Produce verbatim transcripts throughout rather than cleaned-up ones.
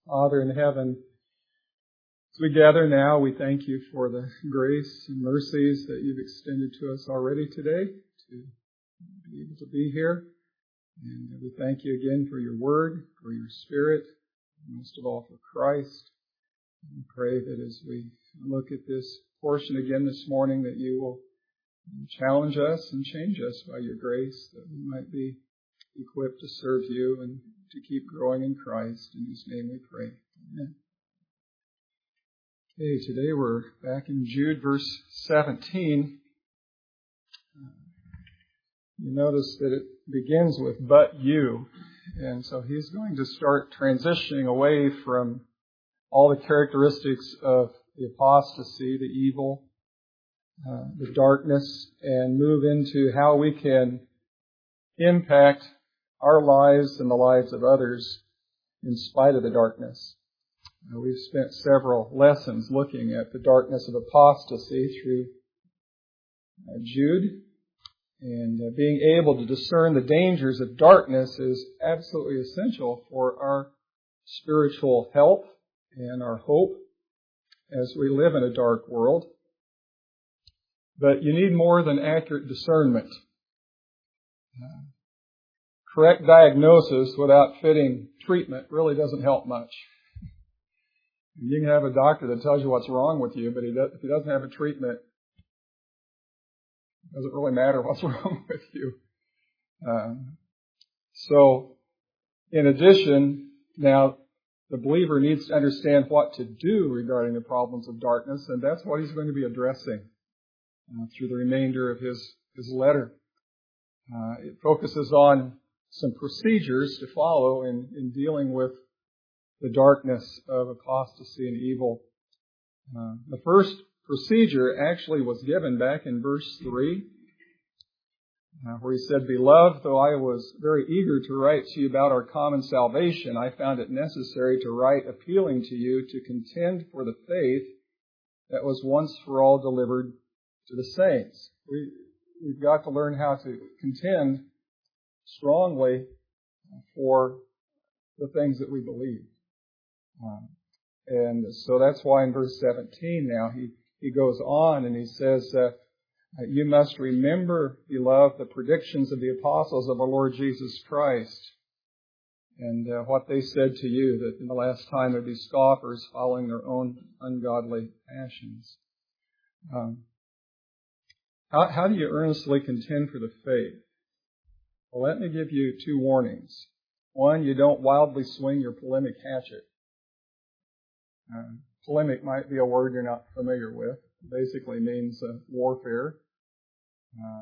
Father in heaven, as we gather now, we thank you for the grace and mercies that you've extended to us already today to be able to be here. And we thank you again for your word, for your spirit, and most of all for Christ. And pray that as we look at this portion again this morning, that you will challenge us and change us by your grace, that we might be equipped to serve you and to keep growing in Christ. In whose name we pray. Amen. Okay, today we're back in Jude, verse seventeen. You notice that it begins with "but you," and so he's going to start transitioning away from all the characteristics of the apostasy, the evil, uh, the darkness, and move into how we can impact our lives and the lives of others in spite of the darkness. Uh, we've spent several lessons looking at the darkness of apostasy through uh, Jude. And uh, being able to discern the dangers of darkness is absolutely essential for our spiritual health and our hope as we live in a dark world. But you need more than accurate discernment. Uh, correct diagnosis without fitting treatment really doesn't help much. You can have a doctor that tells you what's wrong with you, but he does, if he doesn't have a treatment, it doesn't really matter what's wrong with you. Um, so, in addition, now the believer needs to understand what to do regarding the problems of darkness, and that's what he's going to be addressing uh, through the remainder of his, his letter. Uh, it focuses on some procedures to follow in, in dealing with the darkness of apostasy and evil. Uh, the first procedure actually was given back in verse three, uh, where he said, "Beloved, though I was very eager to write to you about our common salvation, I found it necessary to write appealing to you to contend for the faith that was once for all delivered to the saints." We, we've got to learn how to contend strongly for the things that we believe. Um, and so that's why in verse seventeen now he, he goes on and he says, uh, "You must remember, beloved, the predictions of the apostles of our Lord Jesus Christ, and uh, what they said to you, that in the last time there'd be scoffers following their own ungodly passions." Um, how, how do you earnestly contend for the faith? Well, let me give you two warnings. One, you don't wildly swing your polemic hatchet. Uh, polemic might be a word you're not familiar with. It basically means uh, warfare. Uh,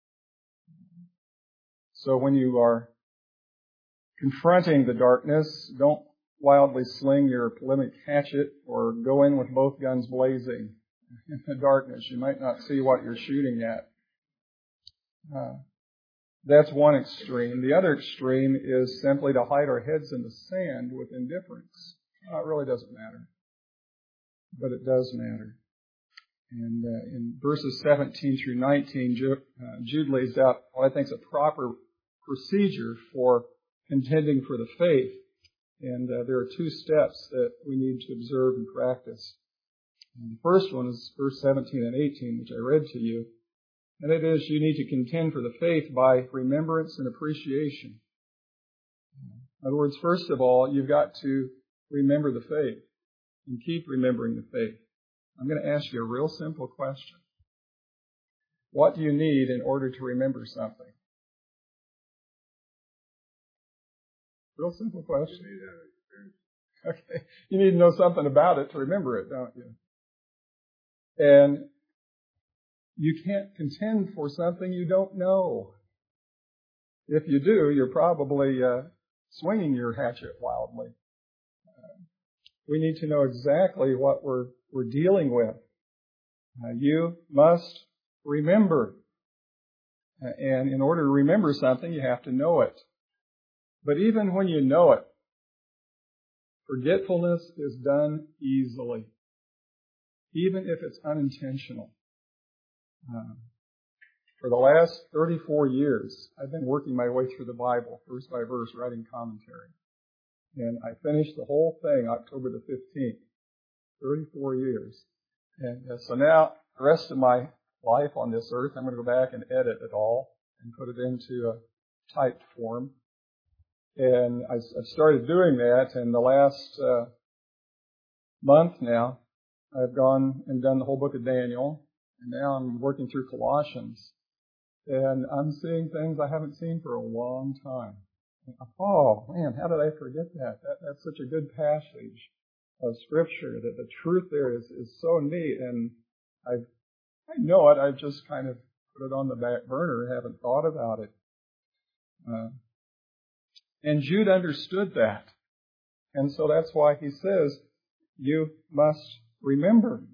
so when you are confronting the darkness, don't wildly sling your polemic hatchet or go in with both guns blazing in the darkness. You might not see what you're shooting at. Uh, that's one extreme. The other extreme is simply to hide our heads in the sand with indifference. Uh, it really doesn't matter. But it does matter. And uh, in verses seventeen through nineteen, Jude, uh, Jude lays out what I think is a proper procedure for contending for the faith. And uh, there are two steps that we need to observe and practice. And the first one is verse seventeen and eighteen, which I read to you. And it is, you need to contend for the faith by remembrance and appreciation. In other words, first of all, you've got to remember the faith and keep remembering the faith. I'm going to ask you a real simple question. What do you need in order to remember something? Real simple question. Okay. You need to know something about it to remember it, don't you? And you can't contend for something you don't know. If you do, you're probably uh, swinging your hatchet wildly. Uh, we need to know exactly what we're we're dealing with. Uh, you must remember. Uh, and in order to remember something, you have to know it. But even when you know it, forgetfulness is done easily, even if it's unintentional. Uh, for the last thirty-four years, I've been working my way through the Bible, verse by verse, writing commentary. And I finished the whole thing October the fifteenth, thirty-four years. And uh, so now, the rest of my life on this earth, I'm going to go back and edit it all and put it into a typed form. And I, I've started doing that, and the last uh, month now, I've gone and done the whole book of Daniel, and now I'm working through Colossians. And I'm seeing things I haven't seen for a long time. Oh, man, how did I forget that? that that's such a good passage of Scripture, that the truth there is, is so neat, and I've, I know it, I've just kind of put it on the back burner, haven't thought about it. Uh, and Jude understood that. And so that's why he says, you must remember.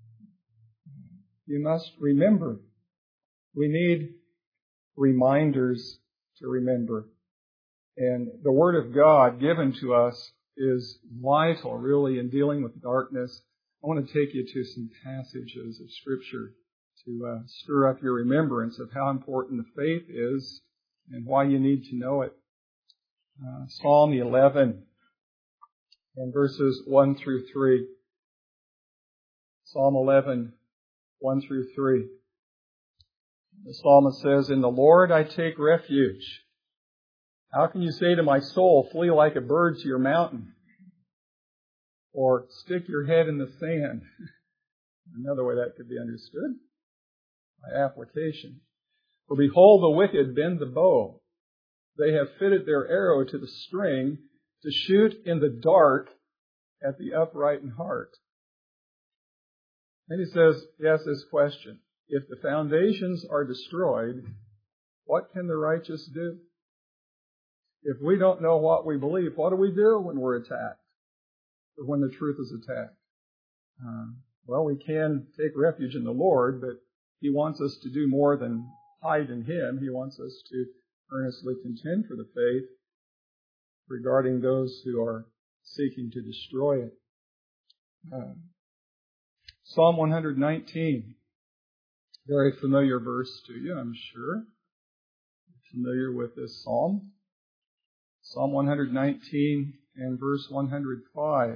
You must remember. We need reminders to remember. And the Word of God given to us is vital, really, in dealing with darkness. I want to take you to some passages of Scripture to uh, stir up your remembrance of how important the faith is and why you need to know it. Uh, Psalm eleven and verses one through three. Psalm eleven, one through three. The psalmist says, "In the Lord I take refuge. How can you say to my soul, flee like a bird to your mountain? Or stick your head in the sand?" Another way that could be understood by application. "For behold, the wicked bend the bow. They have fitted their arrow to the string to shoot in the dark at the upright in heart." And he says, he asks this question: if the foundations are destroyed, what can the righteous do? If we don't know what we believe, what do we do when we're attacked? Or when the truth is attacked? Uh, well, we can take refuge in the Lord, but He wants us to do more than hide in Him. He wants us to earnestly contend for the faith regarding those who are seeking to destroy it. Uh, Psalm one nineteen, very familiar verse to you, I'm sure. Familiar with this psalm. Psalm one nineteen and verse one hundred five.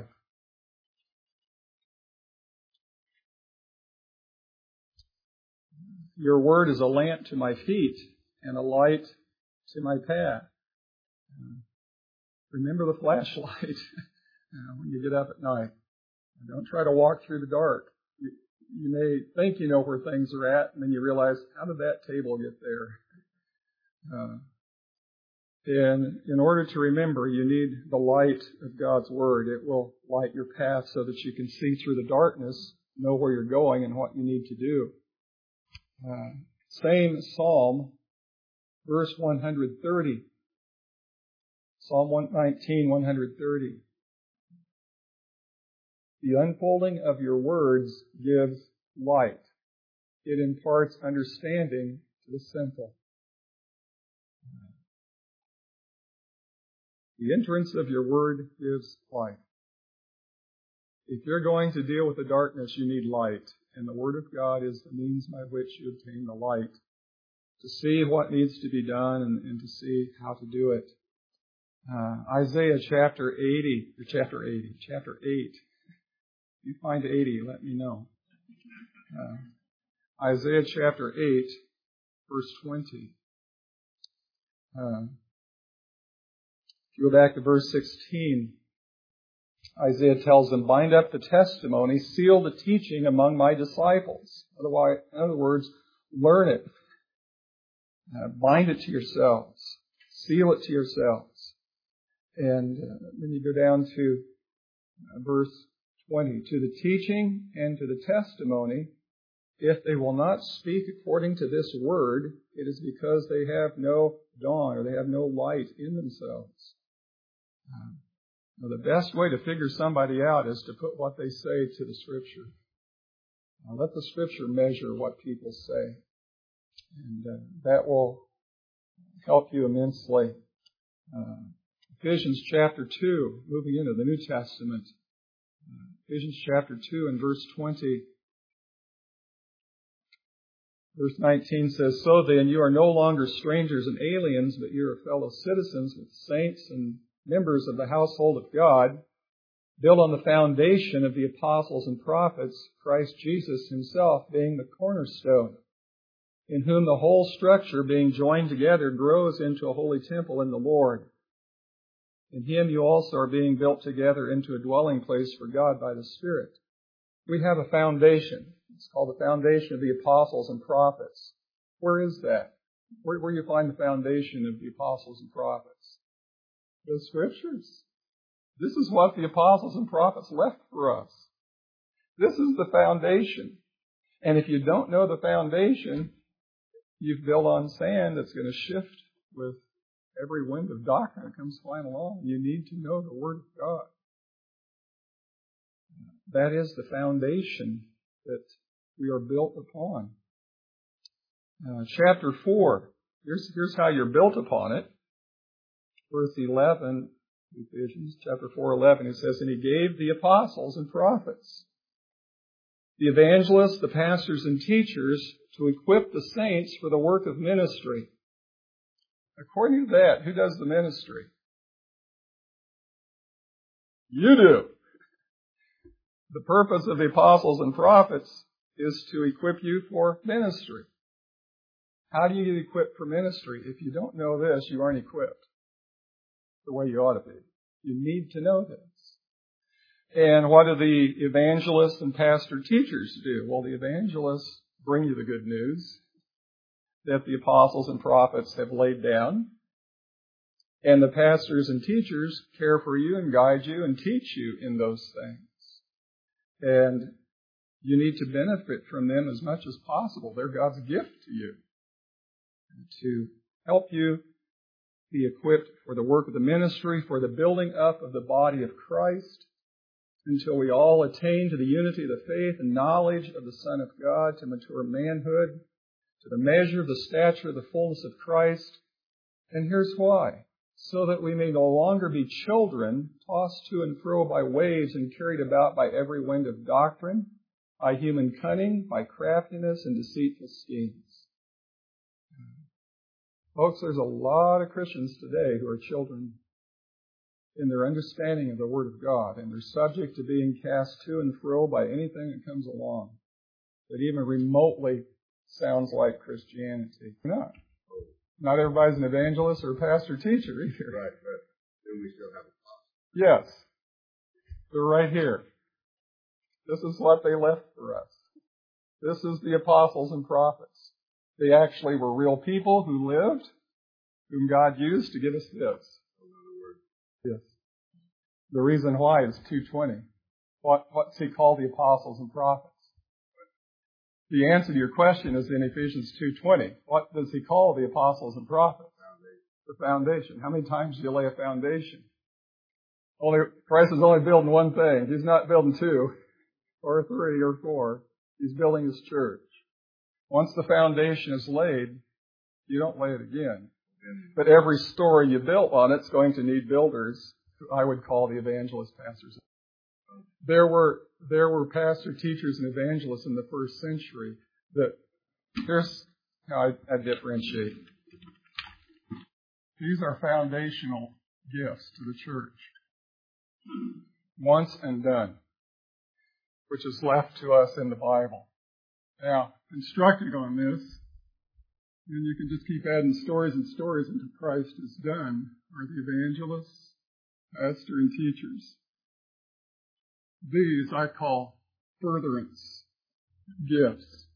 "Your word is a lamp to my feet and a light to my path." Uh, remember the flashlight uh, when you get up at night. Don't try to walk through the dark. You, you may think you know where things are at, and then you realize, how did that table get there? Uh, and in order to remember, you need the light of God's Word. It will light your path so that you can see through the darkness, know where you're going and what you need to do. Uh, same Psalm, verse one thirty. Psalm one nineteen, one thirty. "The unfolding of your words gives light. It imparts understanding to the simple." The entrance of your word gives light. If you're going to deal with the darkness, you need light. And the Word of God is the means by which you obtain the light to see what needs to be done and, and to see how to do it. Uh, Isaiah chapter eighty, or chapter eighty, chapter eight. If you find eighty, let me know. Uh, Isaiah chapter eight, verse twenty. Uh, if you go back to verse sixteen, Isaiah tells them, "Bind up the testimony, seal the teaching among my disciples." Otherwise, in other words, learn it. Uh, bind it to yourselves. Seal it to yourselves. And uh, then you go down to uh, verse twenty. "To the teaching and to the testimony, if they will not speak according to this word, it is because they have no dawn," or they have no light in themselves. Uh, Now, the best way to figure somebody out is to put what they say to the Scripture. Now, let the Scripture measure what people say. And uh, that will help you immensely. Uh, Ephesians chapter two, moving into the New Testament. Uh, Ephesians chapter two and verse twenty. Verse nineteen says, "So then, you are no longer strangers and aliens, but you are fellow citizens with saints and members of the household of God, built on the foundation of the apostles and prophets, Christ Jesus himself being the cornerstone, in whom the whole structure being joined together grows into a holy temple in the Lord. In him you also are being built together into a dwelling place for God by the Spirit. We have a foundation. It's called the foundation of the apostles and prophets. Where is that? Where, where do you find the foundation of the apostles and prophets? The Scriptures. This is what the apostles and prophets left for us. This is the foundation. And if you don't know the foundation, you've built on sand that's going to shift with every wind of doctrine that comes flying along. You need to know the Word of God. That is the foundation that we are built upon. Uh, chapter four, here's, here's how you're built upon it. Verse eleven, Ephesians chapter four, eleven, it says, "And he gave the apostles and prophets, the evangelists, the pastors and teachers to equip the saints for the work of ministry." According to that, who does the ministry? You do. The purpose of the apostles and prophets is to equip you for ministry. How do you get equipped for ministry? If you don't know this, you aren't equipped the way you ought to be. You need to know this. And what do the evangelists and pastor teachers do? Well, the evangelists bring you the good news that the apostles and prophets have laid down. And the pastors and teachers care for you and guide you and teach you in those things. And you need to benefit from them as much as possible. They're God's gift to you to help you be equipped for the work of the ministry, for the building up of the body of Christ, until we all attain to the unity of the faith and knowledge of the Son of God, to mature manhood, to the measure of the stature of the fullness of Christ. And here's why. So that we may no longer be children, tossed to and fro by waves and carried about by every wind of doctrine, by human cunning, by craftiness and deceitful schemes. Folks, there's a lot of Christians today who are children in their understanding of the Word of God, and they're subject to being cast to and fro by anything that comes along that even remotely sounds like Christianity. Not. Not everybody's an evangelist or a pastor teacher either. Right, but then we still have a Yes. They're right here. This is what they left for us. This is the apostles and prophets. They actually were real people who lived, whom God used to give us this. Yes. The reason why is two twenty. What, what's he called the apostles and prophets? The answer to your question is in Ephesians two twenty. What does he call the apostles and prophets? The foundation. How many times do you lay a foundation? Only Christ is only building one thing. He's not building two or three or four. He's building his church. Once the foundation is laid, you don't lay it again. But every story you built on it's going to need builders, who I would call the evangelist pastors. There were there were pastor teachers and evangelists in the first century that, here's how I, I differentiate. These are foundational gifts to the church. Once and done, which is left to us in the Bible. Now, constructing on this, and you can just keep adding stories and stories until Christ is done, are the evangelists, pastor, and teachers. These I call furtherance gifts.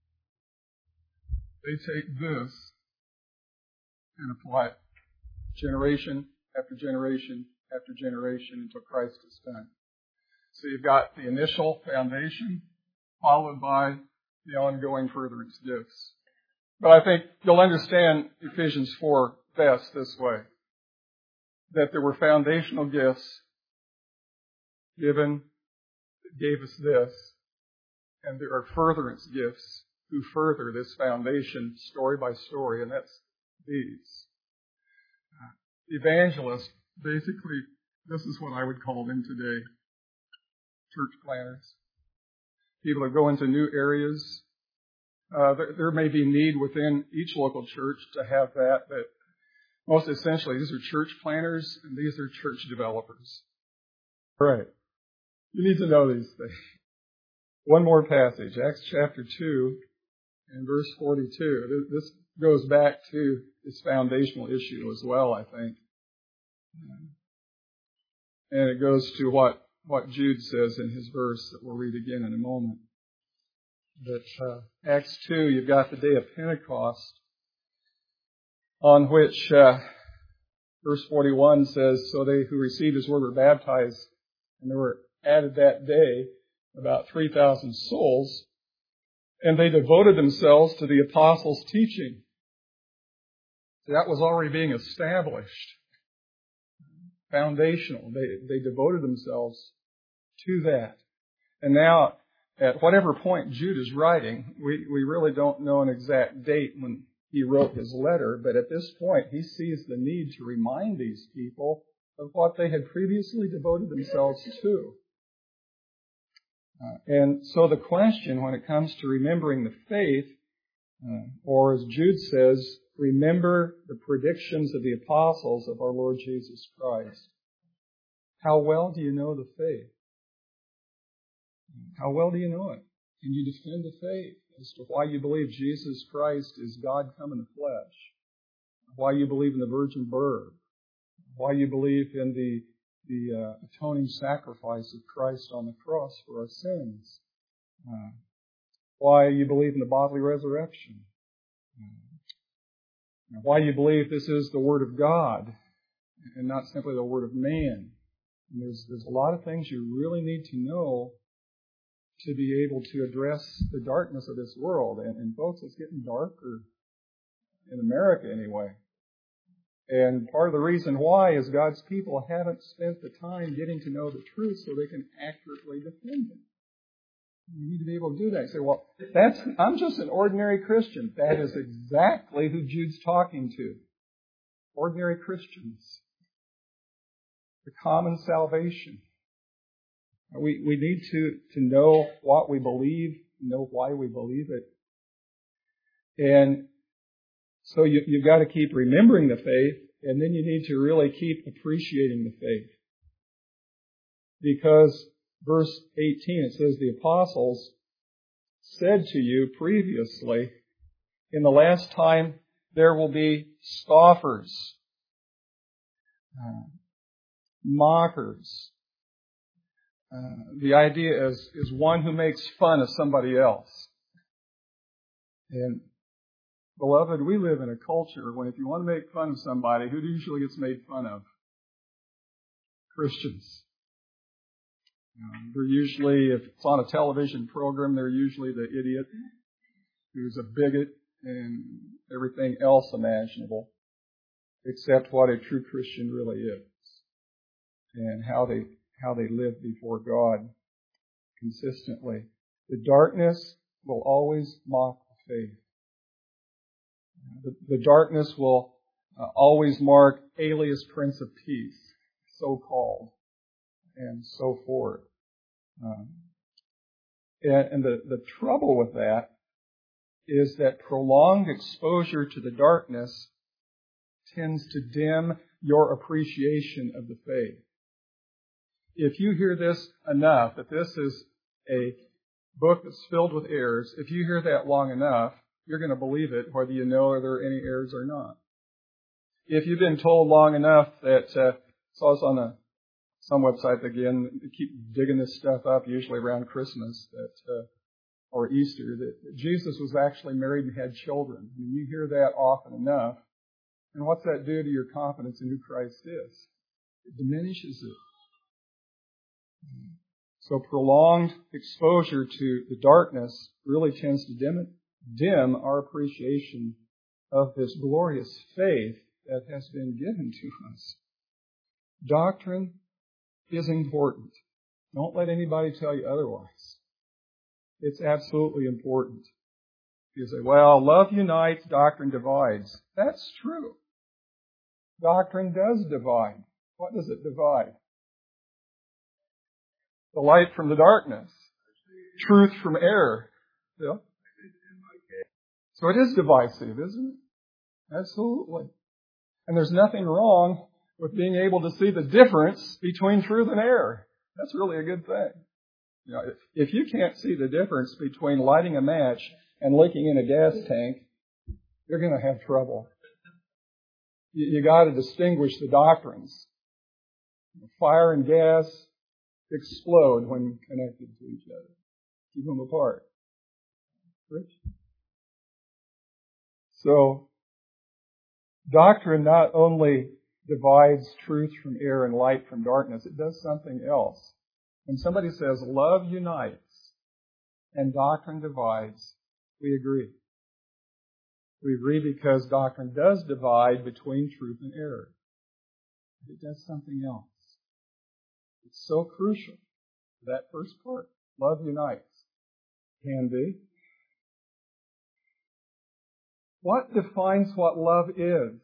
They take this and apply it generation after generation after generation until Christ is done. So you've got the initial foundation followed by the ongoing furtherance gifts. But I think you'll understand Ephesians four best this way. That there were foundational gifts given, that gave us this, and there are furtherance gifts who further this foundation story by story, and that's these. Uh, evangelists, basically, this is what I would call them today. Church planners. People that go into new areas. Uh, there, there may be need within each local church to have that, but Most essentially, these are church planners and these are church developers. Right. You need to know these things. One more passage, Acts chapter two and verse forty-two. This goes back to this foundational issue as well, I think. And it goes to what, what Jude says in his verse that we'll read again in a moment. But uh, Acts two, you've got the day of Pentecost, on which uh, verse forty-one says, so they who received his word were baptized, and there were added that day about three thousand souls, and they devoted themselves to the apostles' teaching. So that was already being established. Foundational. They, they devoted themselves to that. And now, at whatever point Jude is writing, we, we really don't know an exact date when he wrote his letter, but at this point he sees the need to remind these people of what they had previously devoted themselves to. Uh, and so the question when it comes to remembering the faith, uh, or as Jude says, remember the predictions of the apostles of our Lord Jesus Christ. How well do you know the faith? How well do you know it? Can you defend the faith as to why you believe Jesus Christ is God come in the flesh? Why you believe in the virgin birth? Why you believe in the the uh, atoning sacrifice of Christ on the cross for our sins? Uh, why you believe in the bodily resurrection? Uh, why you believe this is the Word of God and not simply the Word of man? And there's there's a lot of things you really need to know to be able to address the darkness of this world. And, and folks, it's getting darker in America anyway. And part of the reason why is God's people haven't spent the time getting to know the truth so they can accurately defend it. You need to be able to do that. You say, well, that's, I'm just an ordinary Christian. That is exactly who Jude's talking to. Ordinary Christians. The common salvation. We, we need to, to know what we believe, know why we believe it. And so you, you've got to keep remembering the faith, and then you need to really keep appreciating the faith. Because verse eighteen, it says, the apostles said to you previously, in the last time there will be scoffers, uh, mockers. Uh, the idea is, is one who makes fun of somebody else. And beloved, we live in a culture when if you want to make fun of somebody, who usually gets made fun of? Christians. Um, they're usually, if it's on a television program, they're usually the idiot who's a bigot and everything else imaginable, except what a true Christian really is and how they how they live before God consistently. The darkness will always mock the faith. The, the darkness will uh, always mark alias Prince of Peace, so-called, and so forth. Um, and and the, the trouble with that is that prolonged exposure to the darkness tends to dim your appreciation of the faith. If you hear this enough, that this is a book that's filled with errors, if you hear that long enough, you're going to believe it whether you know there are any errors or not. If you've been told long enough that, uh, saw this on a, some website again, keep digging this stuff up, usually around Christmas that, uh, or Easter, that Jesus was actually married and had children. I mean, you hear that often enough, and what's that do to your confidence in who Christ is? It diminishes it. So prolonged exposure to the darkness really tends to dim, dim our appreciation of this glorious faith that has been given to us. Doctrine is important. Don't let anybody tell you otherwise. It's absolutely important. You say, well, love unites, doctrine divides. That's true. Doctrine does divide. What does it divide? The light from the darkness. Truth from error. Yeah. So it is divisive, isn't it? Absolutely. And there's nothing wrong with being able to see the difference between truth and error. That's really a good thing. You know, if, if you can't see the difference between lighting a match and leaking in a gas tank, you're going to have trouble. You, you got to distinguish the doctrines. Fire and gas explode when connected to each other. Keep them apart. Rich? So, doctrine not only divides truth from error and light from darkness, it does something else. When somebody says love unites and doctrine divides, we agree. We agree because doctrine does divide between truth and error. It does something else. It's so crucial. That first part, love unites. Can be. What defines what love is?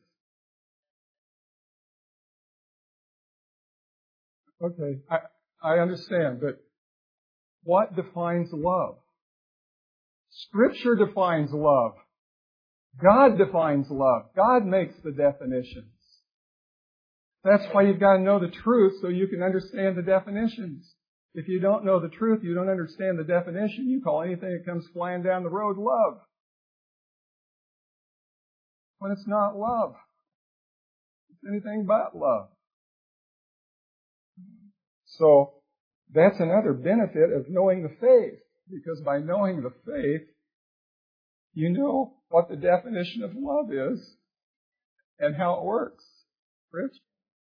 Okay, I, I understand, but what defines love? Scripture defines love. God defines love. God makes the definitions. That's why you've got to know the truth so you can understand the definitions. If you don't know the truth, you don't understand the definition, you call anything that comes flying down the road love. When it's not love. It's anything but love. So, that's another benefit of knowing the faith. Because by knowing the faith, you know what the definition of love is and how it works. Rich?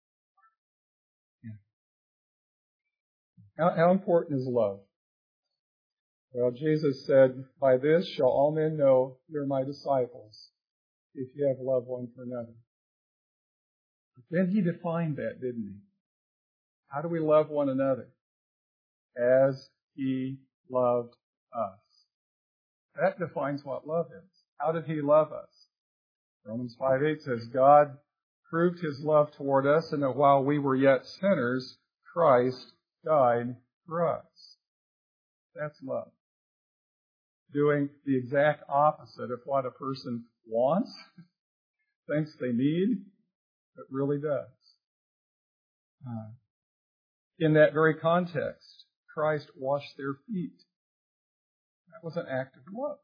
How, how important is love? Well, Jesus said, by this shall all men know you're my disciples, if you have love one for another. But then he defined that, didn't he? How do we love one another? As he loved us. That defines what love is. How did he love us? Romans five eight says, God proved his love toward us in that while we were yet sinners, Christ died for us. That's love. Doing the exact opposite of what a person wants, thinks they need, but really does. Uh, in that very context, Christ washed their feet. That was an act of love.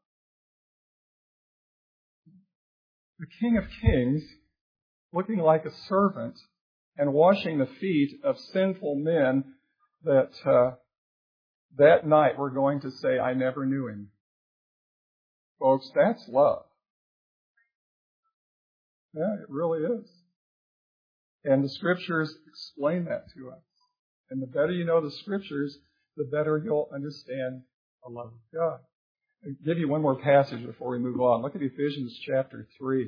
The King of Kings, looking like a servant and washing the feet of sinful men that uh, that night we're going to say, I never knew him. Folks, that's love. Yeah, it really is. And the Scriptures explain that to us. And the better you know the Scriptures, the better you'll understand the love of God. I'll give you one more passage before we move on. Look at Ephesians chapter three.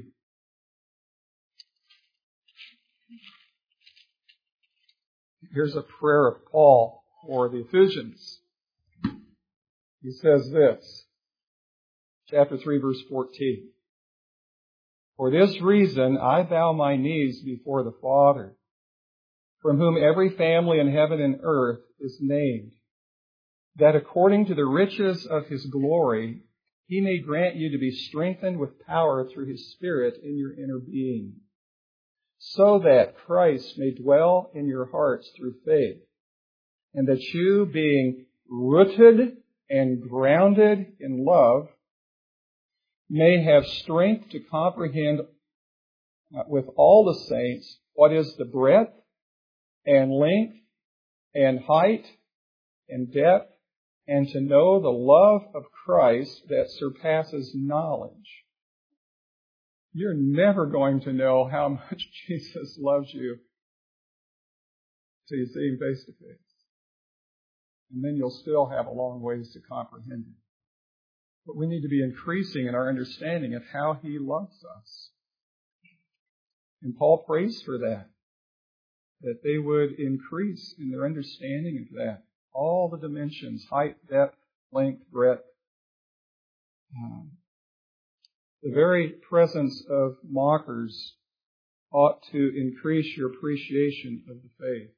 Here's a prayer of Paul for the Ephesians. He says this, chapter three, verse fourteen. For this reason I bow my knees before the Father, from whom every family in heaven and earth is named, that according to the riches of his glory, he may grant you to be strengthened with power through his Spirit in your inner being, so that Christ may dwell in your hearts through faith, and that you, being rooted and grounded in love, may have strength to comprehend with all the saints what is the breadth and length and height and depth, and to know the love of Christ that surpasses knowledge. You're never going to know how much Jesus loves you till you see him face to face. And then you'll still have a long ways to comprehend him. But we need to be increasing in our understanding of how he loves us. And Paul prays for that, that they would increase in their understanding of that. All the dimensions, height, depth, length, breadth. Um, the very presence of mockers ought to increase your appreciation of the faith.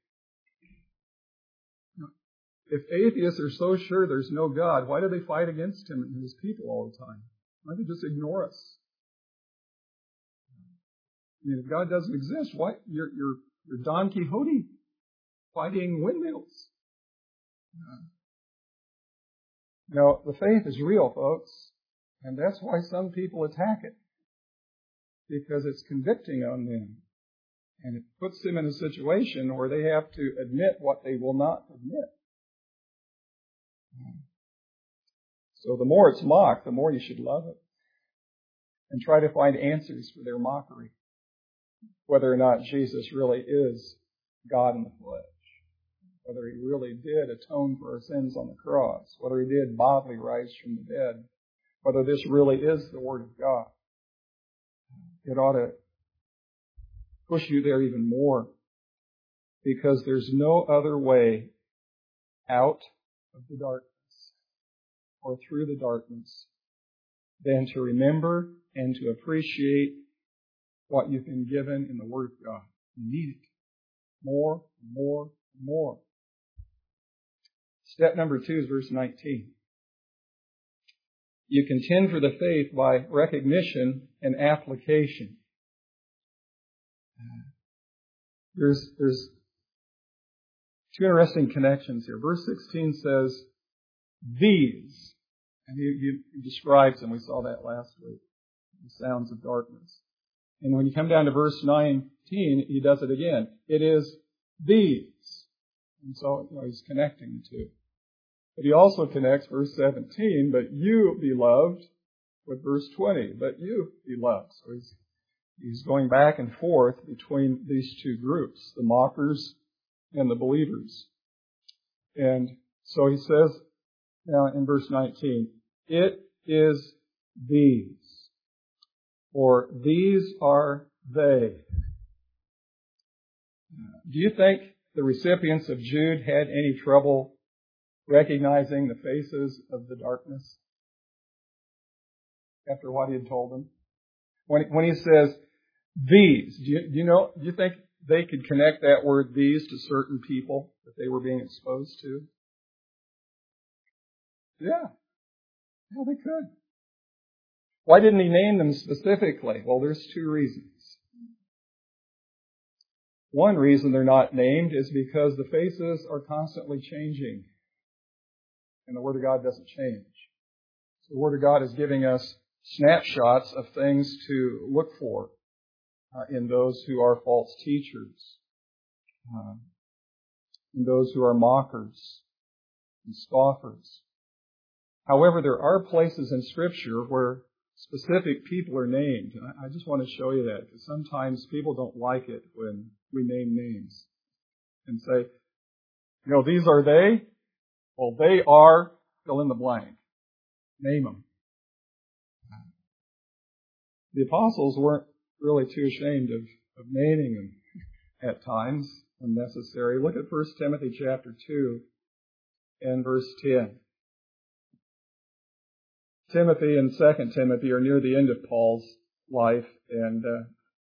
If atheists are so sure there's no God, why do they fight against him and his people all the time? Why do they just ignore us? mean, if God doesn't exist, what? You're, you're, you're Don Quixote fighting windmills. Uh, no, the faith is real, folks. And that's why some people attack it. Because it's convicting on them. And it puts them in a situation where they have to admit what they will not admit. So the more it's mocked, the more you should love it. And try to find answers for their mockery. Whether or not Jesus really is God in the flesh. Whether He really did atone for our sins on the cross. Whether He did bodily rise from the dead. Whether this really is the Word of God. It ought to push you there even more. Because there's no other way out of the darkness or through the darkness than to remember and to appreciate what you've been given in the Word of God. You need it. More, more, more. Step number two is verse nineteen. You contend for the faith by recognition and application. There's, there's two interesting connections here. Verse sixteen says, these. And he, he describes them. We saw that last week. The sounds of darkness. And when you come down to verse nineteen, he does it again. It is these. And so, you know, he's connecting the two. But he also connects verse seventeen, but you, beloved, with verse twenty, but you, beloved. So he's, he's going back and forth between these two groups, the mockers and the believers. And so he says, now in verse nineteen, it is these, or these are they. Do you think the recipients of Jude had any trouble recognizing the faces of the darkness after what he had told them? When, when he says these, do you, do you know, do you think they could connect that word these to certain people that they were being exposed to? Yeah. Yeah, they could. Why didn't he name them specifically? Well, there's two reasons. One reason they're not named is because the faces are constantly changing. And the Word of God doesn't change. So the Word of God is giving us snapshots of things to look for uh, in those who are false teachers, uh, in those who are mockers and scoffers. However, there are places in Scripture where specific people are named. And I just want to show you that, because sometimes people don't like it when we name names and say, you know, these are they. Well, they are, fill in the blank. Name them. The apostles weren't really too ashamed of, of naming them at times when necessary. Look at First Timothy chapter two and verse ten. Timothy and Second Timothy are near the end of Paul's life, and uh,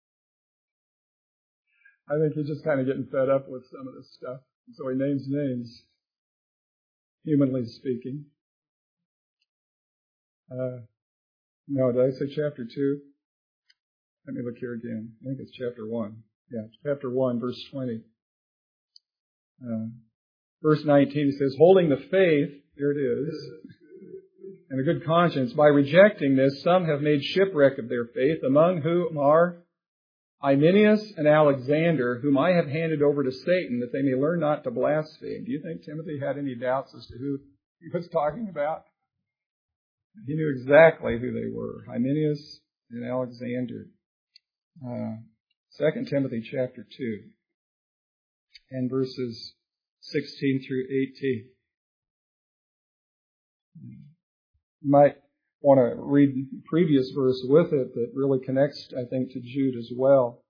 I think he's just kind of getting fed up with some of this stuff. So he names names, humanly speaking. Uh, no, did I say chapter two? Let me look here again. I think it's chapter one. Yeah, chapter one, verse twenty. Uh, verse nineteen, he says, holding the faith, there it is, and a good conscience. By rejecting this, some have made shipwreck of their faith, among whom are Hymenaeus and Alexander, whom I have handed over to Satan, that they may learn not to blaspheme. Do you think Timothy had any doubts as to who he was talking about? He knew exactly who they were, Hymenaeus and Alexander. Uh, Second Timothy chapter two and verses sixteen through eighteen. You might want to read the previous verse with it that really connects, I think, to Jude as well.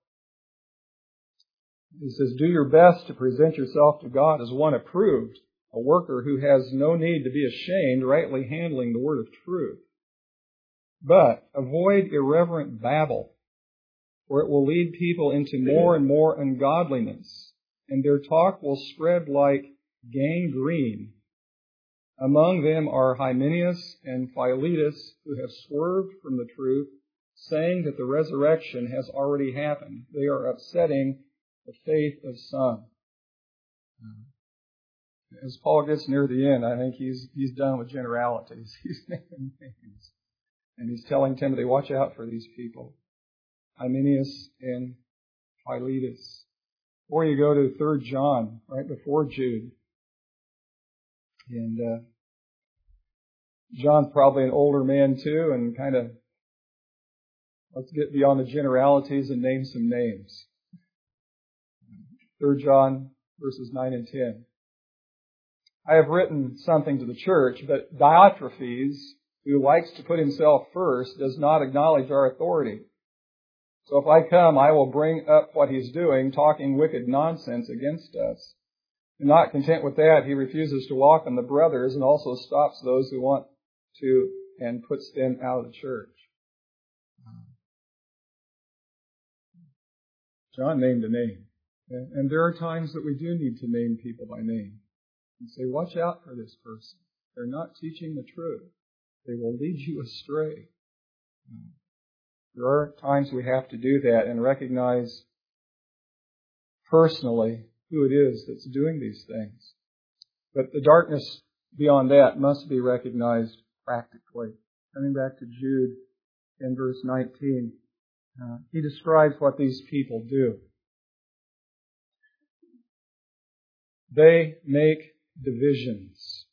He says, do your best to present yourself to God as one approved, a worker who has no need to be ashamed, rightly handling the word of truth. But avoid irreverent babble, for it will lead people into more and more ungodliness, and their talk will spread like gangrene. Among them are Hymenaeus and Philetus, who have swerved from the truth saying that the resurrection has already happened. They are upsetting the faith of some. As Paul gets near the end, I think he's he's done with generalities. He's naming names. And he's telling Timothy, watch out for these people. Hymenaeus and Philetus. Or you go to Third John, right before Jude. And uh, John's probably an older man too, and kind of, let's get beyond the generalities and name some names. Third John, verses nine and ten. I have written something to the church, but Diotrephes, who likes to put himself first, does not acknowledge our authority. So if I come, I will bring up what he's doing, talking wicked nonsense against us. And not content with that, he refuses to welcome the brothers and also stops those who want to and puts them out of the church. John named a name. And there are times that we do need to name people by name and say, watch out for this person. They're not teaching the truth. They will lead you astray. There are times we have to do that and recognize personally who it is that's doing these things. But the darkness beyond that must be recognized practically. Coming back to Jude in verse nineteen, uh, he describes what these people do. They make divisions.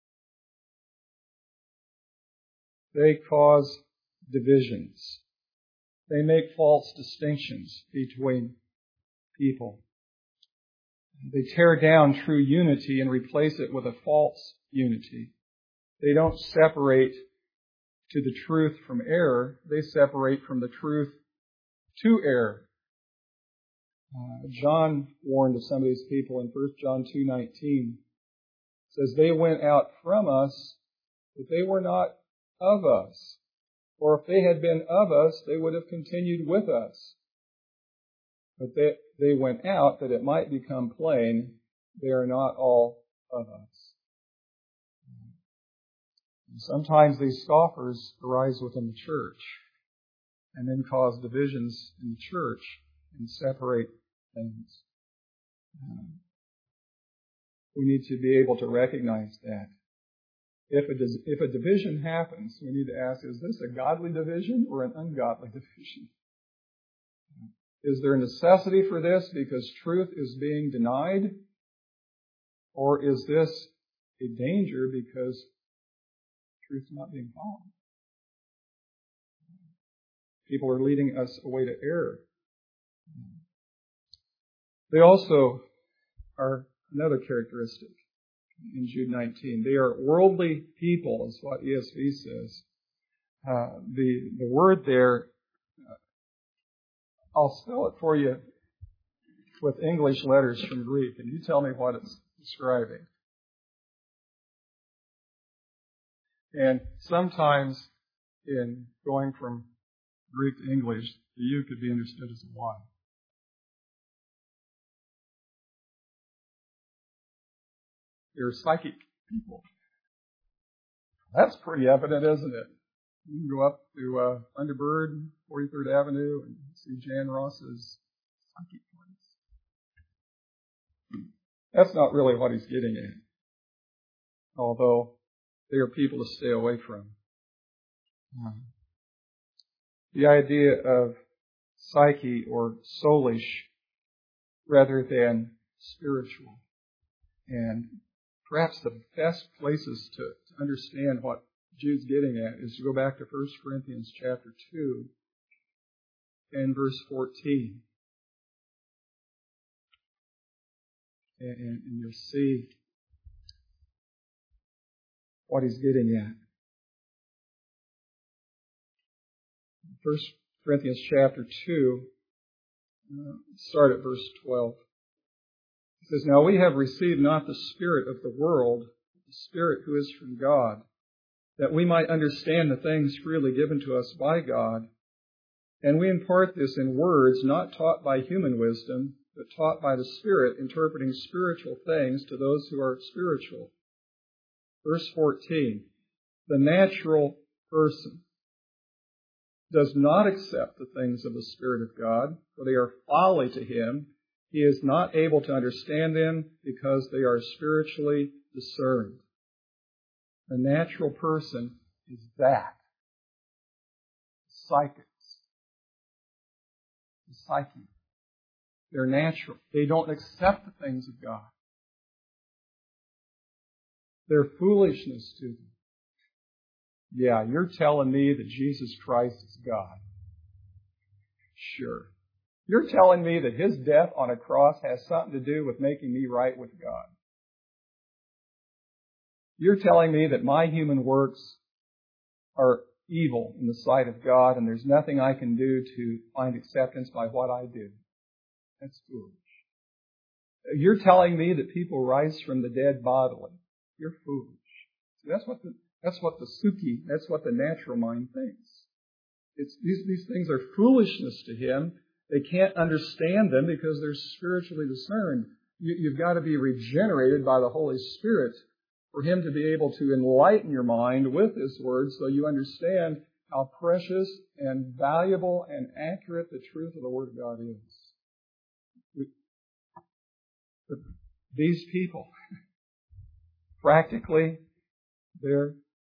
They cause divisions. They make false distinctions between people. They tear down true unity and replace it with a false unity. They don't separate to the truth from error. They separate from the truth to error. Uh, John warned of some of these people in First John two nineteen. It says, they went out from us, but they were not of us. For if they had been of us, they would have continued with us. But they, they went out that it might become plain, they are not all of us. And sometimes these scoffers arise within the church and then cause divisions in the church and separate things. Um, we need to be able to recognize that. If a, if a division happens, we need to ask, is this a godly division or an ungodly division? Is there a necessity for this because truth is being denied? Or is this a danger because truth is not being followed? People are leading us away to error. They also are another characteristic in Jude nineteen. They are worldly people, is what E S V says. Uh, the, the word there, uh, I'll spell it for you with English letters from Greek, and you tell me what it's describing. And sometimes in going from Greek to English, the U could be understood as a Y. They're psychic people. That's pretty evident, isn't it? You can go up to uh, Thunderbird, forty-third Avenue, and see Jan Ross's psychic place. That's not really what he's getting at. Although they are people to stay away from. Um, the idea of psyche or soulish rather than spiritual. And perhaps the best places to, to understand what Jude's getting at is to go back to First Corinthians chapter two and verse fourteen. And, and, and you'll see what he's getting at. First Corinthians chapter two, uh, start at verse twelve. It says, now we have received not the spirit of the world, but the Spirit who is from God, that we might understand the things freely given to us by God. And we impart this in words not taught by human wisdom, but taught by the Spirit, interpreting spiritual things to those who are spiritual. Verse fourteen, the natural person does not accept the things of the Spirit of God, for they are folly to him. He is not able to understand them because they are spiritually discerned. A natural person is that. Psychics. The psyche. They're natural. They don't accept the things of God. They're foolishness to them. Yeah, you're telling me that Jesus Christ is God. Sure. You're telling me that His death on a cross has something to do with making me right with God. You're telling me that my human works are evil in the sight of God and there's nothing I can do to find acceptance by what I do. That's foolish. You're telling me that people rise from the dead bodily. You're foolish. See, that's what the that's what the Suki, that's what the natural mind thinks. It's these these things are foolishness to him. They can't understand them because they're spiritually discerned. You, you've got to be regenerated by the Holy Spirit for Him to be able to enlighten your mind with His Word so you understand how precious and valuable and accurate the truth of the Word of God is. But these people, practically, they're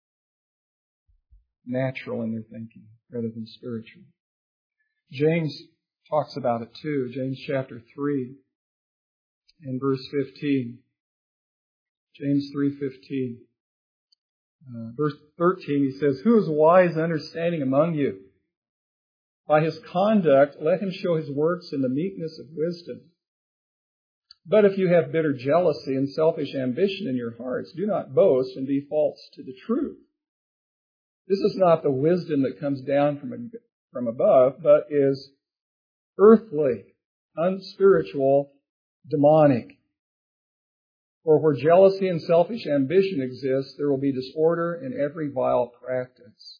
natural in their thinking rather than spiritual. James talks about it too. James chapter three and verse fifteen. James three fifteen. Uh, verse thirteen, he says, "Who is wise and understanding among you? By his conduct, let him show his works in the meekness of wisdom. But if you have bitter jealousy and selfish ambition in your hearts, do not boast and be false to the truth. This is not the wisdom that comes down from, from above, but is earthly, unspiritual, demonic. For where jealousy and selfish ambition exist, there will be disorder in every vile practice."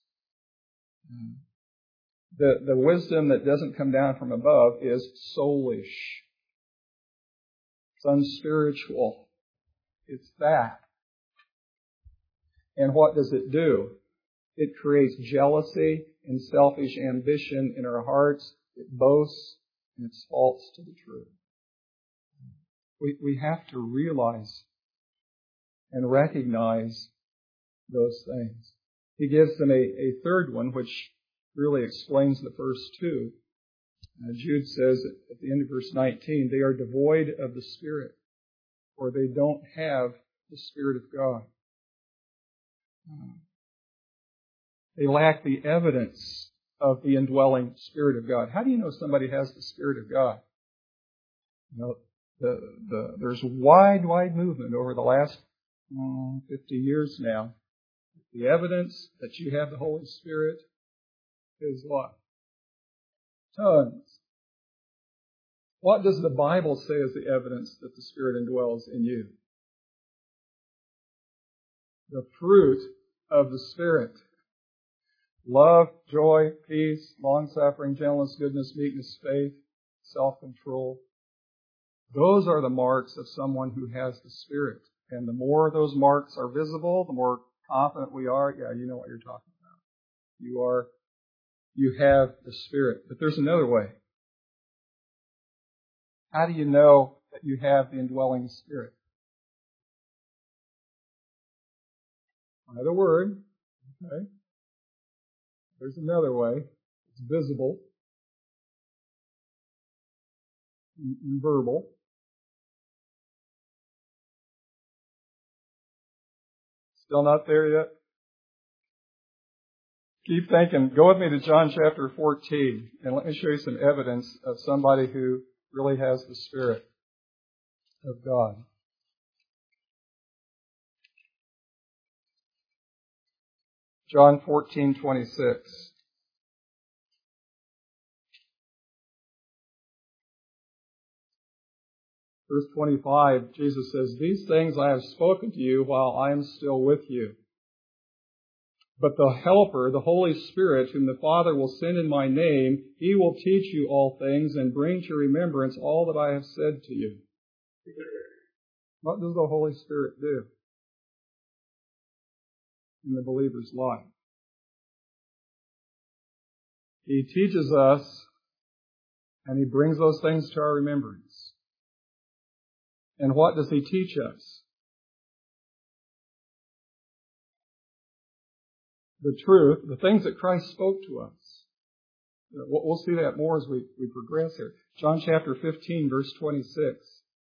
The, the wisdom that doesn't come down from above is soulish. It's unspiritual. It's that. And what does it do? It creates jealousy and selfish ambition in our hearts. It boasts and it's false to the truth. We, we have to realize and recognize those things. He gives them a, a third one, which really explains the first two. Uh, Jude says at the end of verse nineteen, "They are devoid of the Spirit, or they don't have the Spirit of God." Uh, they lack the evidence of the indwelling Spirit of God. How do you know somebody has the Spirit of God? You know, the, the, there's wide, wide movement over the last um, fifty years now. The evidence that you have the Holy Spirit is what? Tons. What does the Bible say is the evidence that the Spirit indwells in you? The fruit of the Spirit. Love, joy, peace, long-suffering, gentleness, goodness, meekness, faith, self-control. Those are the marks of someone who has the Spirit. And the more those marks are visible, the more confident we are. Yeah, you know what you're talking about. You are, you have the Spirit. But there's another way. How do you know that you have the indwelling Spirit? By the Word. Okay. There's another way. It's visible and, and verbal. Still not there yet? Keep thinking. Go with me to John chapter fourteen, and let me show you some evidence of somebody who really has the Spirit of God. John fourteen twenty-six. Verse twenty-five, Jesus says, "These things I have spoken to you while I am still with you. But the Helper, the Holy Spirit, whom the Father will send in my name, He will teach you all things and bring to remembrance all that I have said to you." What does the Holy Spirit do in the believer's life? He teaches us, and He brings those things to our remembrance. And what does He teach us? The truth, the things that Christ spoke to us. We'll see that more as we, we progress here. John chapter fifteen, verse twenty-six.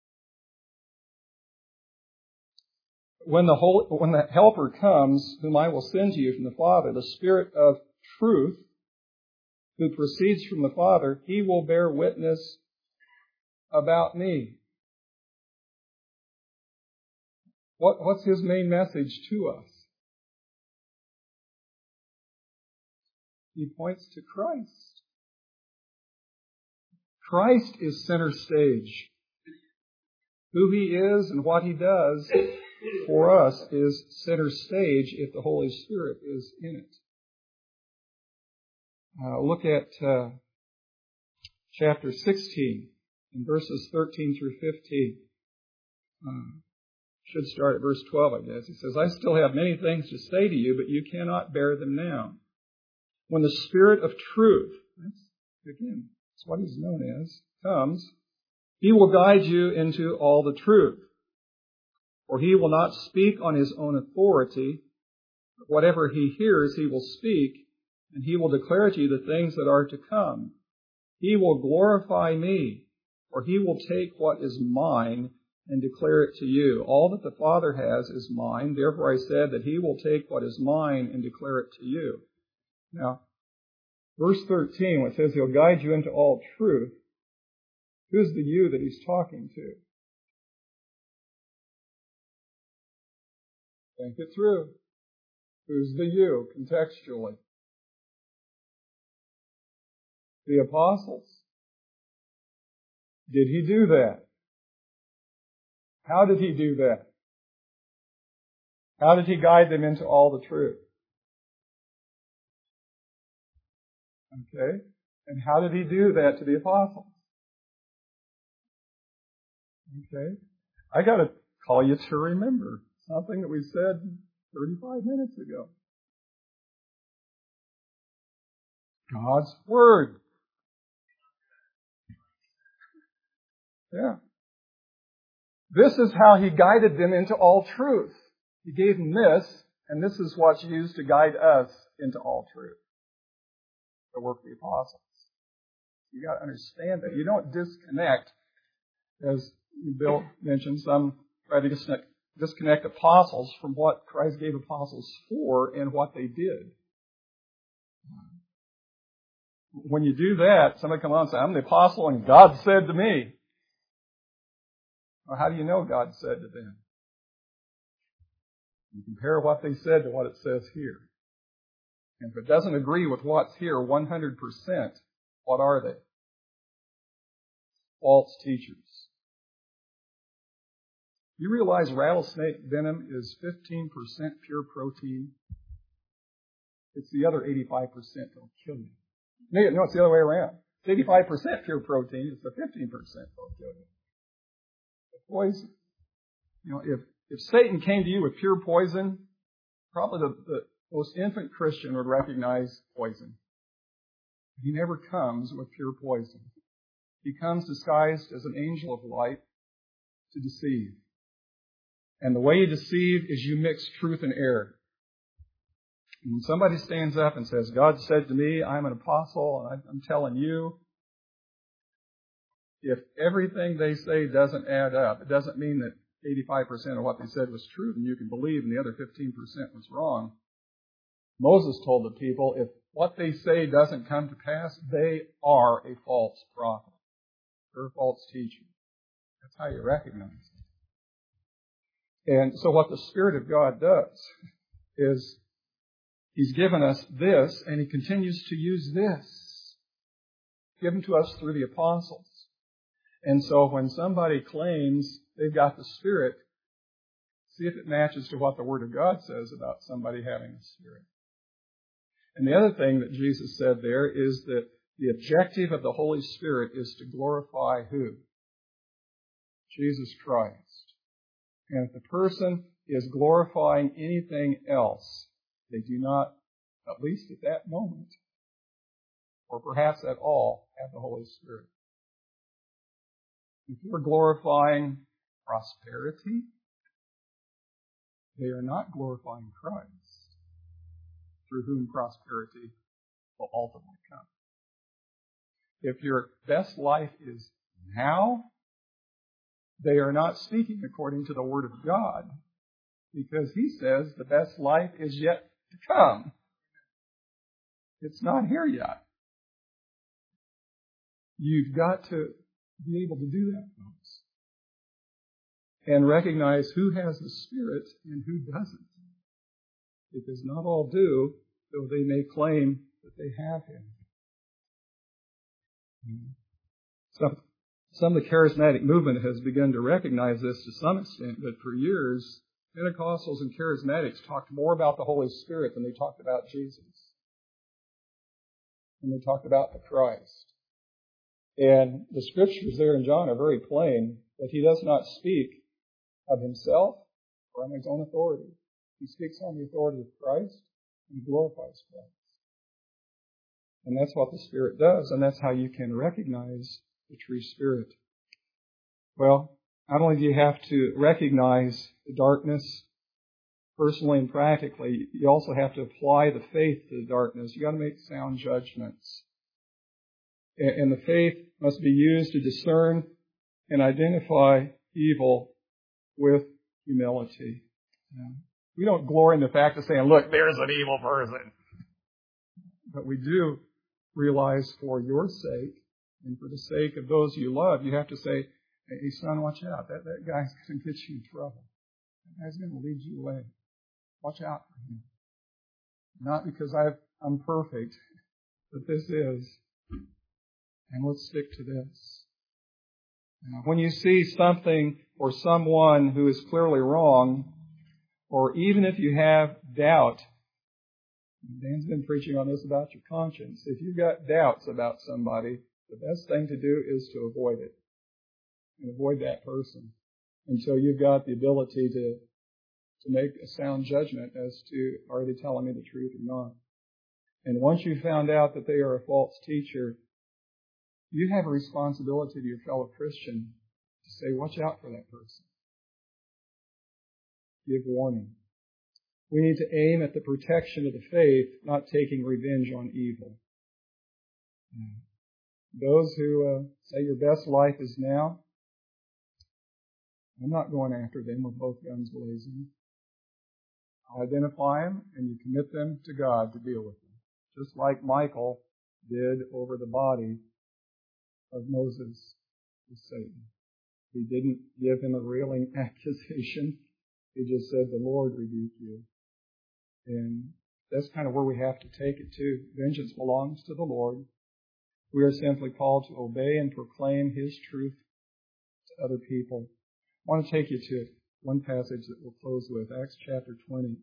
When the Holy, when the Helper comes, whom I will send to you from the Father, the Spirit of truth, who proceeds from the Father, He will bear witness about me. What, what's His main message to us? He points to Christ. Christ is center stage. Who He is and what He does for us is center stage if the Holy Spirit is in it. Uh, look at uh, chapter sixteen, in verses thirteen through fifteen. Uh, should start at verse twelve, I guess. He says, I still have many things to say to you, but you cannot bear them now. When the Spirit of truth, that's, again, that's what He's known as, comes, He will guide you into all the truth. For He will not speak on His own authority, but whatever He hears, He will speak, and He will declare to you the things that are to come. He will glorify me, for He will take what is mine and declare it to you. All that the Father has is mine. Therefore I said that He will take what is mine and declare it to you. Now, verse thirteen, when it says He'll guide you into all truth, who's the you that He's talking to? Think it through. Who's the you, contextually? The apostles. Did He do that? How did He do that? How did He guide them into all the truth? Okay. And how did He do that to the apostles? Okay. I got to call you to remember something that we said thirty-five minutes ago. God's Word. Yeah. This is how He guided them into all truth. He gave them this, and this is what's used to guide us into all truth. The work of the apostles. You got to understand that. You don't disconnect, as Bill mentioned, some try to disconnect, disconnect apostles from what Christ gave apostles for and what they did. When you do that, somebody come on and say, I'm the apostle and God said to me. Well, how do you know God said to them? You compare what they said to what it says here. And if it doesn't agree with what's here one hundred percent, what are they? False teachers. You realize rattlesnake venom is fifteen percent pure protein? It's the other eighty-five percent that'll kill you. No, it's the other way around. It's eighty-five percent pure protein. It's the fifteen percent that'll kill you. The poison. You know, if, if Satan came to you with pure poison, probably the, the most infant Christian would recognize poison. He never comes with pure poison. He comes disguised as an angel of light to deceive. And the way you deceive is you mix truth and error. And when somebody stands up and says, God said to me, I'm an apostle, and I'm telling you, if everything they say doesn't add up, it doesn't mean that eighty-five percent of what they said was true and you can believe and the other fifteen percent was wrong. Moses told the people, if what they say doesn't come to pass, they are a false prophet. They're a false teacher. That's how you recognize it. And so what the Spirit of God does is He's given us this, and He continues to use this, given to us through the apostles. And so when somebody claims they've got the Spirit, see if it matches to what the Word of God says about somebody having the Spirit. And the other thing that Jesus said there is that the objective of the Holy Spirit is to glorify who? Jesus Christ. And if the person is glorifying anything else, they do not, at least at that moment, or perhaps at all, have the Holy Spirit. If you're glorifying prosperity, they are not glorifying Christ, through whom prosperity will ultimately come. If your best life is now, they are not speaking according to the Word of God, because He says the best life is yet to come. It's not here yet. You've got to be able to do that, folks, and recognize who has the Spirit and who doesn't. Because not all do, though they may claim that they have Him. Some, some of the charismatic movement has begun to recognize this to some extent, but for years, Pentecostals and charismatics talked more about the Holy Spirit than they talked about Jesus. And they talked about the Christ. And the scriptures there in John are very plain that He does not speak of Himself or on His own authority. He speaks on the authority of Christ and He glorifies Christ. And that's what the Spirit does, and that's how you can recognize the true Spirit. Well, not only do you have to recognize the darkness personally and practically, you also have to apply the faith to the darkness. You've got to make sound judgments. And the faith must be used to discern and identify evil with humility. We don't glory in the fact of saying, look, there's an evil person. But we do realize for your sake and for the sake of those you love, you have to say, hey, son, watch out. That, that guy's going to get you in trouble. That guy's going to lead you away. Watch out for him. Not because I've, I'm perfect, but this is. And let's stick to this. Now, when you see something or someone who is clearly wrong, or even if you have doubt, Dan's been preaching on this about your conscience. If you've got doubts about somebody, the best thing to do is to avoid it. And avoid that person until you've got the ability to, to make a sound judgment as to, are they telling me the truth or not? And once you've found out that they are a false teacher, you have a responsibility to your fellow Christian to say, watch out for that person. Give warning. We need to aim at the protection of the faith, not taking revenge on evil. Those who uh, say your best life is now, I'm not going after them with both guns blazing. I'll identify them and you commit them to God to deal with them. Just like Michael did over the body of Moses with Satan. He didn't give him a railing accusation. He just said, the Lord rebuked you. And that's kind of where we have to take it to. Vengeance belongs to the Lord. We are simply called to obey and proclaim His truth to other people. I want to take you to one passage that we'll close with, Acts chapter twenty.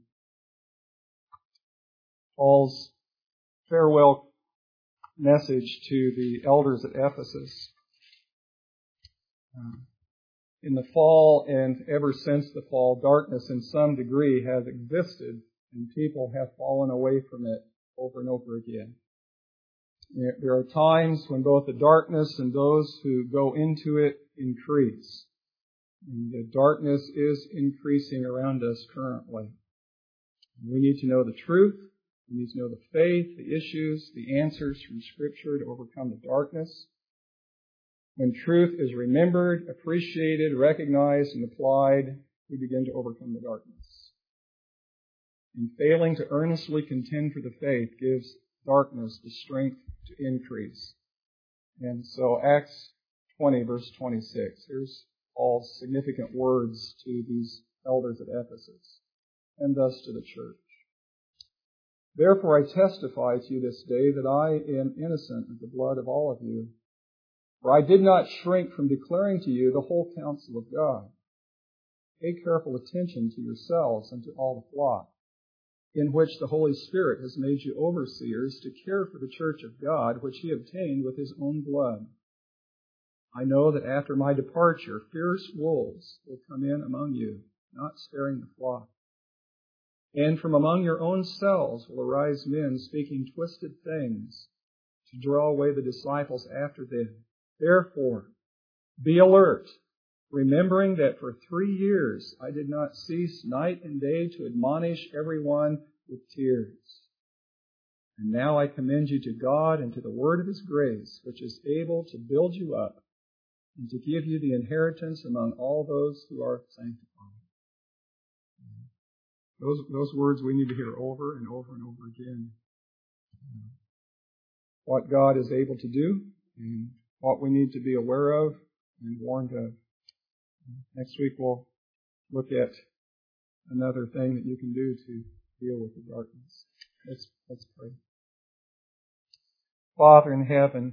Paul's farewell message to the elders at Ephesus. Uh, in the fall and ever since the fall, darkness in some degree has existed and people have fallen away from it over and over again. There are times when both the darkness and those who go into it increase. And the darkness is increasing around us currently. We need to know the truth. We need to know the faith, the issues, the answers from Scripture to overcome the darkness. When truth is remembered, appreciated, recognized, and applied, we begin to overcome the darkness. And failing to earnestly contend for the faith gives darkness the strength to increase. And so Acts twenty, verse twenty-six. Here's Paul's significant words to these elders at Ephesus, and thus to the church. Therefore I testify to you this day that I am innocent of the blood of all of you. For I did not shrink from declaring to you the whole counsel of God. Pay careful attention to yourselves and to all the flock, in which the Holy Spirit has made you overseers to care for the church of God, which He obtained with His own blood. I know that after my departure, fierce wolves will come in among you, not sparing the flock. And from among your own selves will arise men speaking twisted things to draw away the disciples after them. Therefore, be alert, remembering that for three years I did not cease night and day to admonish everyone with tears. And now I commend you to God and to the word of His grace, which is able to build you up and to give you the inheritance among all those who are sanctified. Those, those words we need to hear over and over and over again. What God is able to do and what we need to be aware of and warned of. Next week we'll look at another thing that you can do to deal with the darkness. Let's, let's pray. Father in heaven,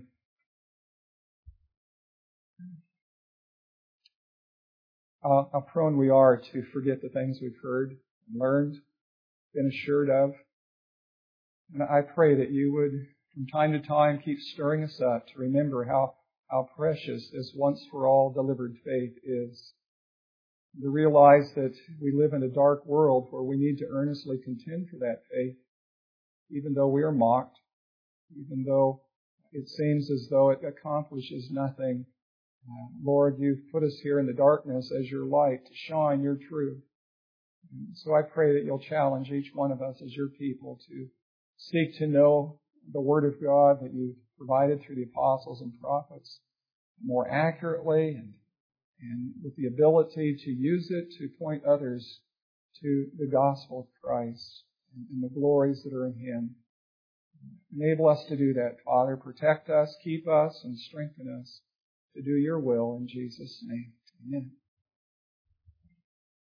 how, how prone we are to forget the things we've heard and learned, been assured of. And I pray that you would, from time to time, keep stirring us up to remember how, how precious this once-for-all delivered faith is. To realize that we live in a dark world where we need to earnestly contend for that faith, even though we are mocked, even though it seems as though it accomplishes nothing. Uh, Lord, you've put us here in the darkness as your light to shine your truth. And so I pray that you'll challenge each one of us as your people to seek to know the Word of God that you've provided through the apostles and prophets more accurately and, and with the ability to use it to point others to the gospel of Christ and, and the glories that are in Him. Enable us to do that, Father. Protect us, keep us, and strengthen us to do your will in Jesus' name. Amen.